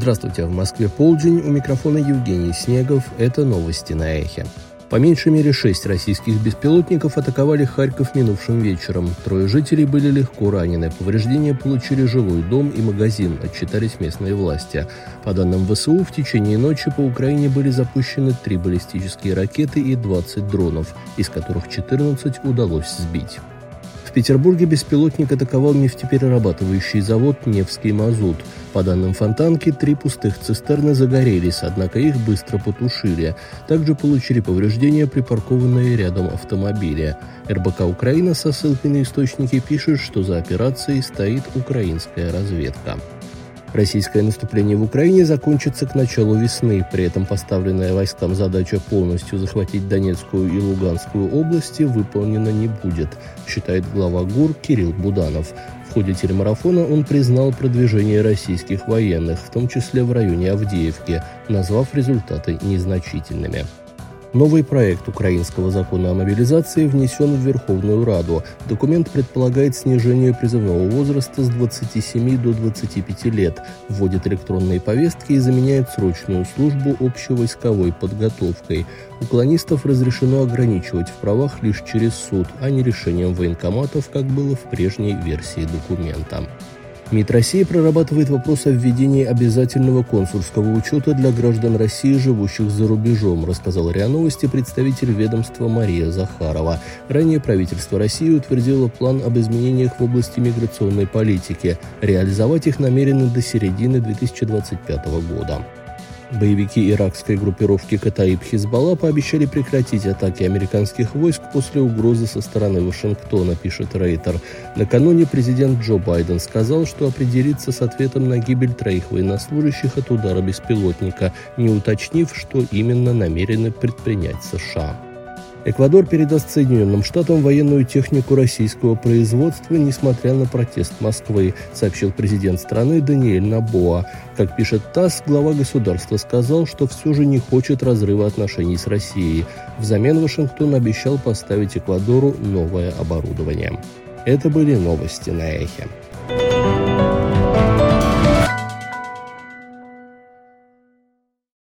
Здравствуйте, в Москве полдень, у микрофона Евгений Снегов, это новости на Эхе. По меньшей мере 6 российских беспилотников атаковали Харьков минувшим вечером. 3 жителей были легко ранены. Повреждения получили жилой дом и магазин, отчитались местные власти. По данным ВСУ, в течение ночи по Украине были запущены 3 баллистические ракеты и 20 дронов, из которых 14 удалось сбить. В Петербурге беспилотник атаковал нефтеперерабатывающий завод «Невский мазут». По данным Фонтанки, 3 пустых цистерны загорелись, однако их быстро потушили. Также получили повреждения припаркованные рядом автомобили. РБК Украина со ссылкой на источники пишет, что за операцией стоит украинская разведка. Российское наступление в Украине закончится к началу весны. При этом поставленная войскам задача полностью захватить Донецкую и Луганскую области выполнена не будет, считает глава ГУР Кирилл Буданов. В ходе телемарафона он признал продвижение российских военных, в том числе в районе Авдеевки, назвав результаты незначительными. Новый проект украинского закона о мобилизации внесен в Верховную Раду. Документ предполагает снижение призывного возраста с 27 до 25 лет, вводит электронные повестки и заменяет срочную службу общевойсковой подготовкой. Уклонистов разрешено ограничивать в правах лишь через суд, а не решением военкоматов, как было в прежней версии документа. МИД России прорабатывает вопрос о введении обязательного консульского учета для граждан России, живущих за рубежом, рассказал РИА Новости представитель ведомства Мария Захарова. Ранее правительство России утвердило план об изменениях в области миграционной политики. Реализовать их намерены до середины 2025 года. Боевики иракской группировки Катаиб-Хизбалла пообещали прекратить атаки американских войск после угрозы со стороны Вашингтона, пишет Рейтер. Накануне президент Джо Байден сказал, что определится с ответом на гибель 3 военнослужащих от удара беспилотника, не уточнив, что именно намерены предпринять США. Эквадор передаст Соединенным Штатам военную технику российского производства, несмотря на протест Москвы, сообщил президент страны Даниэль Нобоа. Как пишет ТАСС, глава государства сказал, что все же не хочет разрыва отношений с Россией. Взамен Вашингтон обещал поставить Эквадору новое оборудование. Это были новости на Эхе.